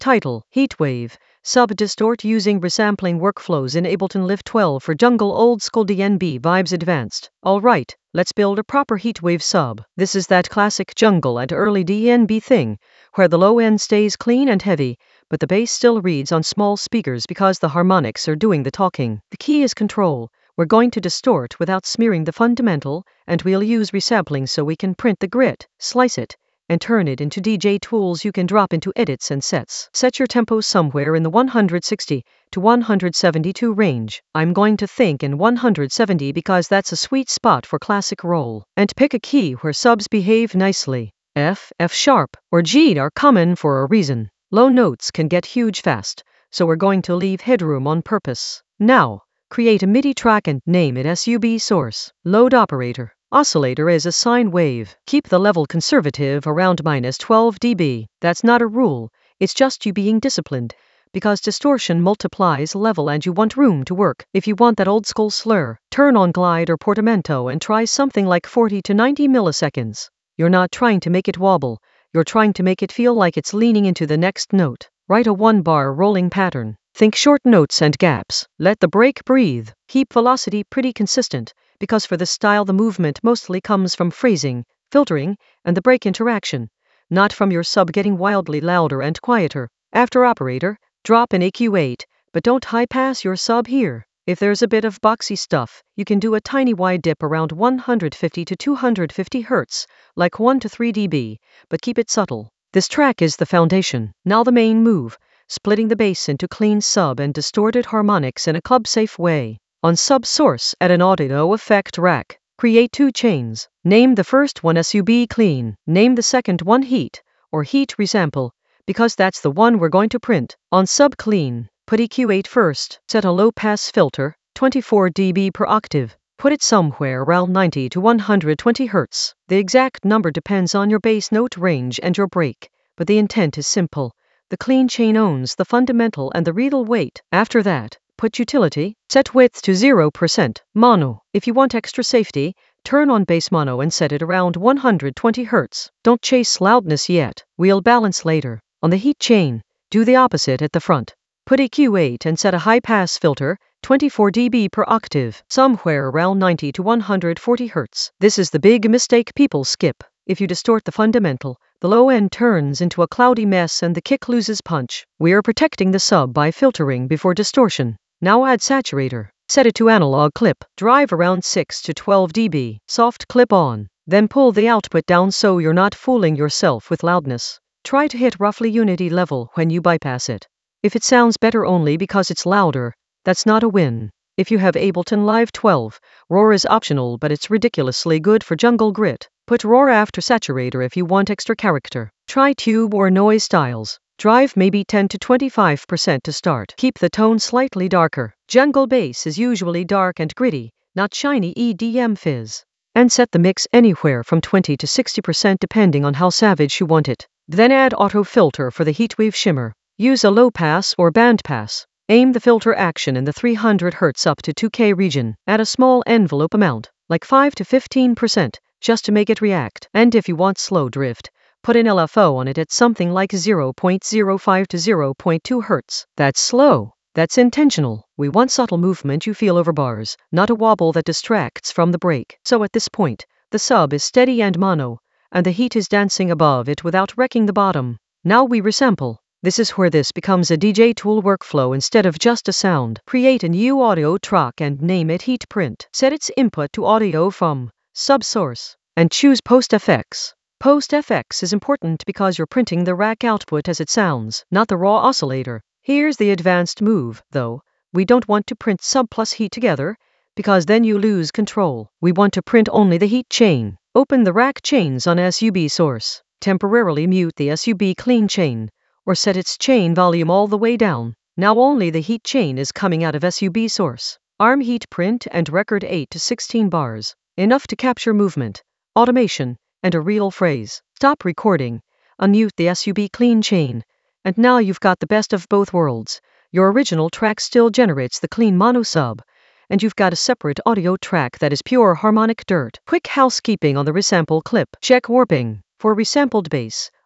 Title: Heatwave. Sub-distort using resampling workflows in Ableton Live 12 for jungle old school DnB vibes advanced. Alright, let's build a proper heatwave sub. This is that classic jungle and early DnB thing, where the low end stays clean and heavy, but the bass still reads on small speakers because the harmonics are doing the talking. The key is control. We're going to distort without smearing the fundamental, and we'll use resampling so we can print the grit, slice it, and turn it into DJ tools you can drop into edits and sets. Set your tempo somewhere in the 160 to 172 range. I'm going to think in 170 because that's a sweet spot for classic roll. And pick a key where subs behave nicely. F, F sharp, or G are common for a reason. Low notes can get huge fast, so we're going to leave headroom on purpose. Now, create a MIDI track and name it SUB source. Load operator. Oscillator is a sine wave. Keep the level conservative around -12 dB. That's not a rule, it's just you being disciplined, because distortion multiplies level and you want room to work. If you want that old school slur, turn on glide or portamento and try something like 40 to 90 milliseconds. You're not trying to make it wobble, you're trying to make it feel like it's leaning into the next note. Write a 1-bar rolling pattern. Think short notes and gaps. Let the break breathe. Keep velocity pretty consistent, because for this style the movement mostly comes from phrasing, filtering, and the break interaction, not from your sub getting wildly louder and quieter. After operator, drop an EQ8, but don't high-pass your sub here. If there's a bit of boxy stuff, you can do a tiny wide dip around 150 to 250 Hz, like 1 to 3 dB, but keep it subtle. This track is the foundation. Now the main move, splitting the bass into clean sub and distorted harmonics in a club-safe way. On sub source, add an audio effect rack. Create 2 chains. Name the first one SUB clean. Name the second one heat, or heat resample, because that's the one we're going to print. On sub clean, put EQ8 first. Set a low pass filter, 24 dB per octave. Put it somewhere around 90 to 120 Hz. The exact number depends on your bass note range and your break, but the intent is simple. The clean chain owns the fundamental and the reedle weight. After that, put utility, set width to 0%, mono. If you want extra safety, turn on bass mono and set it around 120 Hz. Don't chase loudness yet, we'll balance later. On the heat chain, do the opposite at the front. Put EQ8 and set a high pass filter, 24 dB per octave, somewhere around 90 to 140 Hz. This is the big mistake people skip. If you distort the fundamental, the low end turns into a cloudy mess and the kick loses punch. We are protecting the sub by filtering before distortion. Now add saturator. Set it to analog clip. Drive around 6 to 12 dB. Soft clip on. Then pull the output down so you're not fooling yourself with loudness. Try to hit roughly unity level when you bypass it. If it sounds better only because it's louder, that's not a win. If you have Ableton Live 12, roar is optional, but it's ridiculously good for jungle grit. Put roar after saturator if you want extra character. Try tube or noise styles. Drive maybe 10 to 25% to start. Keep the tone slightly darker. Jungle bass is usually dark and gritty, not shiny EDM fizz. And set the mix anywhere from 20 to 60% depending on how savage you want it. Then add auto filter for the heatwave shimmer. Use a low pass or band pass. Aim the filter action in the 300 Hz up to 2K region. Add a small envelope amount, like 5 to 15%, just to make it react. And if you want slow drift, put an LFO on it at something like 0.05 to 0.2 Hz. That's slow. That's intentional. We want subtle movement you feel over bars, not a wobble that distracts from the break. So at this point, the sub is steady and mono, and the heat is dancing above it without wrecking the bottom. Now we resample. This is where this becomes a DJ tool workflow instead of just a sound. Create a new audio track and name it Heat Print. Set its input to audio from sub source and choose Post FX. Post FX is important because you're printing the rack output as it sounds, not the raw oscillator. Here's the advanced move, though. We don't want to print sub plus heat together, because then you lose control. We want to print only the heat chain. Open the rack chains on SUB source. Temporarily mute the SUB clean chain, or set its chain volume all the way down. Now only the heat chain is coming out of SUB source. ARM heat print and record 8 to 16 bars. Enough to capture movement, automation, and a real phrase. Stop recording. Unmute the SUB clean chain. And now you've got the best of both worlds. Your original track still generates the clean mono sub, and you've got a separate audio track that is pure harmonic dirt. Quick housekeeping on the resample clip. Check warping. For resampled bass,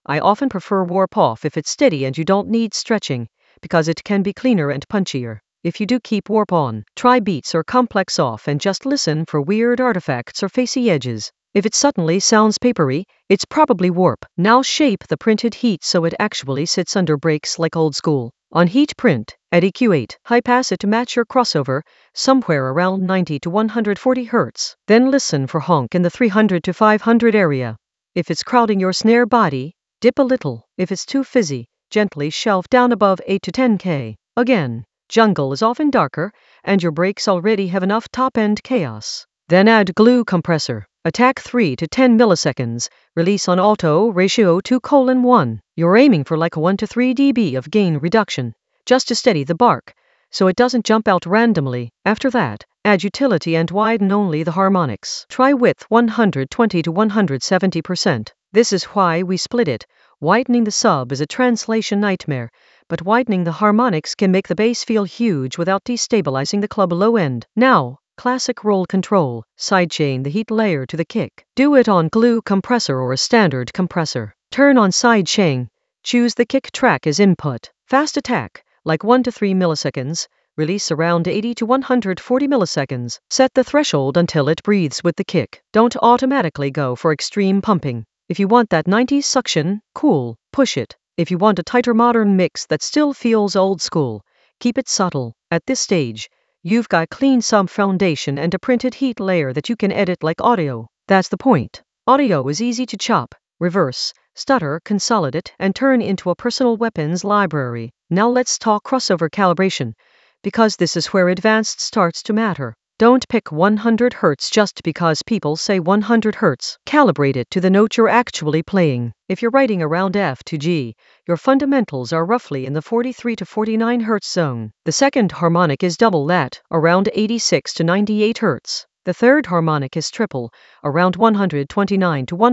I often prefer warp off if it's steady and you don't need stretching, because it can be cleaner and punchier. If you do keep warp on, try beats or complex off and just listen for weird artifacts or facey edges. If it suddenly sounds papery, it's probably warp. Now shape the printed heat so it actually sits under breaks like old school. On heat print, at EQ8, high pass it to match your crossover, somewhere around 90 to 140 Hz. Then listen for honk in the 300 to 500 area. If it's crowding your snare body, dip a little. If it's too fizzy, gently shelf down above 8 to 10K. Again, jungle is often darker, and your breaks already have enough top-end chaos. Then add glue compressor. Attack 3 to 10 milliseconds. Release on auto, ratio 2:1. You're aiming for like 1 to 3 dB of gain reduction, just to steady the bark, so it doesn't jump out randomly. After that, add utility and widen only the harmonics. Try width 120 to 170%. This is why we split it. Widening the sub is a translation nightmare, but widening the harmonics can make the bass feel huge without destabilizing the club low end. Now, classic roll control, sidechain the heat layer to the kick. Do it on glue compressor or a standard compressor. Turn on sidechain. Choose the kick track as input. Fast attack, like 1 to 3 milliseconds. Release around 80 to 140 milliseconds. Set the threshold until it breathes with the kick. Don't automatically go for extreme pumping. If you want that 90s suction, cool, push it. If you want a tighter modern mix that still feels old school, keep it subtle. At this stage, you've got clean sub foundation and a printed heat layer that you can edit like audio. That's the point. Audio is easy to chop, reverse, stutter, consolidate, and turn into a personal weapons library. Now let's talk crossover calibration, because this is where advanced starts to matter. Don't pick 100 Hz just because people say 100 Hz. Calibrate it to the note you're actually playing. If you're writing around F to G, your fundamentals are roughly in the 43 to 49 Hz zone. The second harmonic is double that, around 86 to 98 Hz. The third harmonic is triple, around 129 to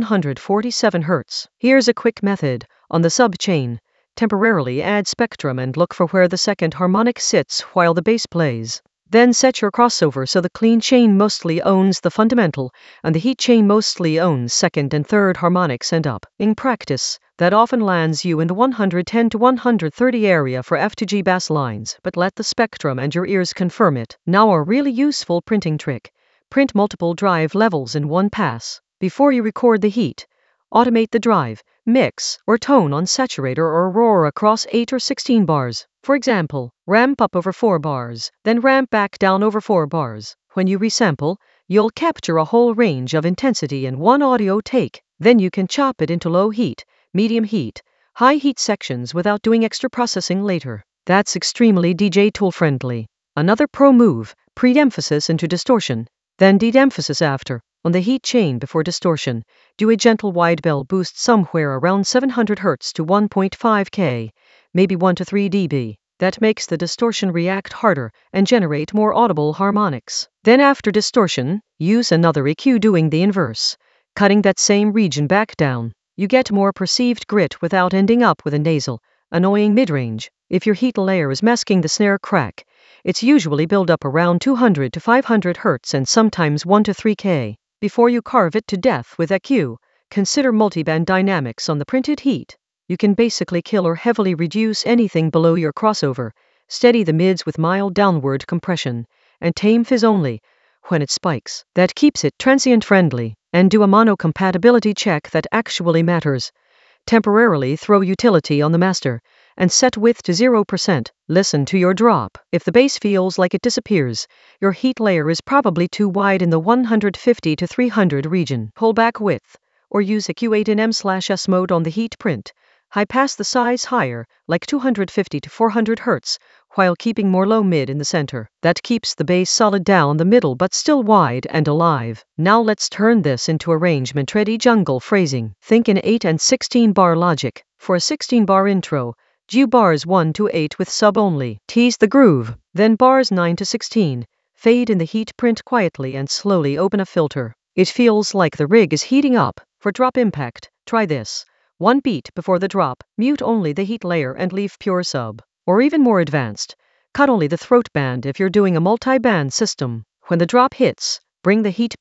147 Hz. Here's a quick method. On the sub chain, temporarily add spectrum and look for where the second harmonic sits while the bass plays. Then set your crossover so the clean chain mostly owns the fundamental, and the heat chain mostly owns second and third harmonics and up. In practice, that often lands you in the 110 to 130 area for F to G bass lines, but let the spectrum and your ears confirm it. Now a really useful printing trick. Print multiple drive levels in one pass. Before you record the heat, automate the drive, mix, or tone on saturator or roar across 8 or 16 bars. For example, ramp up over 4 bars, then ramp back down over 4 bars. When you resample, you'll capture a whole range of intensity in one audio take. Then you can chop it into low heat, medium heat, high heat sections without doing extra processing later. That's extremely DJ tool friendly. Another pro move, pre-emphasis into distortion, then de-emphasis after. On the heat chain before distortion, do a gentle wide bell boost somewhere around 700 Hz to 1.5K, maybe 1 to 3 dB. That makes the distortion react harder and generate more audible harmonics. Then after distortion, use another EQ doing the inverse, cutting that same region back down. You get more perceived grit without ending up with a nasal, annoying midrange. If your heat layer is masking the snare crack, it's usually build up around 200 to 500 Hz and sometimes 1 to 3K. Before you carve it to death with EQ, consider multiband dynamics on the printed heat. You can basically kill or heavily reduce anything below your crossover, steady the mids with mild downward compression, and tame fizz only when it spikes. That keeps it transient friendly. And do a mono compatibility check that actually matters. Temporarily throw utility on the master, and set width to 0%. Listen to your drop. If the bass feels like it disappears, your heat layer is probably too wide in the 150 to 300 region. Pull back width, or use a Q8 in M/S mode on the heat print. High pass the size higher, like 250 to 400 Hz, while keeping more low mid in the center. That keeps the bass solid down the middle but still wide and alive. Now let's turn this into arrangement-ready jungle phrasing. Think in 8 and 16 bar logic. For a 16 bar intro, do bars 1 to 8 with sub only. Tease the groove. Then bars 9 to 16. Fade in the heat print quietly and slowly open a filter. It feels like the rig is heating up. For drop impact, try this. 1 beat before the drop, mute only the heat layer and leave pure sub. Or even more advanced, cut only the throat band if you're doing a multi-band system. When the drop hits, bring the heat back.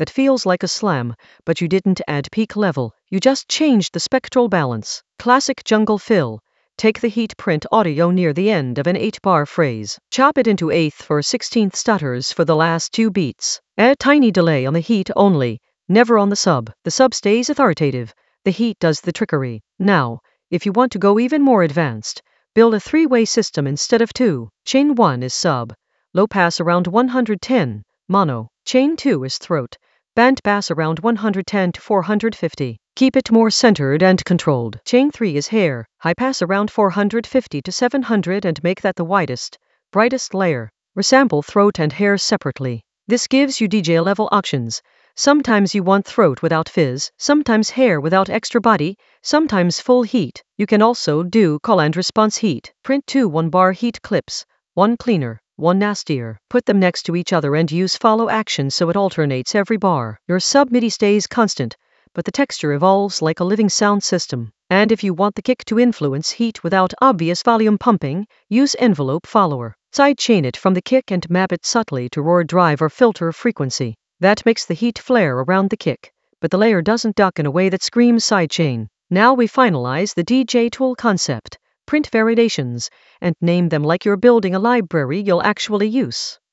that feels like a slam, but you didn't add peak level, you just changed the spectral balance. Classic jungle fill. Take the heat print audio near the end of an 8-bar phrase. Chop it into 1/8 or 16th stutters for the last 2 beats. Add tiny delay on the heat only, never on the sub. The sub stays authoritative. The heat does the trickery. Now, if you want to go even more advanced, build a 3-way system instead of 2. Chain 1 is sub. Low pass around 110. Mono. Chain 2 is throat. Band pass around 110 to 450. Keep it more centered and controlled. Chain 3 is hair. High pass around 450 to 700 and make that the widest, brightest layer. Resample throat and hair separately. This gives you DJ level options. Sometimes you want throat without fizz, sometimes hair without extra body, sometimes full heat. You can also do call and response heat. Print 2 1-bar heat clips, one cleaner, one nastier. Put them next to each other and use follow action so it alternates every bar. Your sub MIDI stays constant, but the texture evolves like a living sound system. And if you want the kick to influence heat without obvious volume pumping, use envelope follower. Sidechain it from the kick and map it subtly to roar drive or filter frequency. That makes the heat flare around the kick, but the layer doesn't duck in a way that screams sidechain. Now we finalize the DJ tool concept. Print variations, and name them like you're building a library you'll actually use.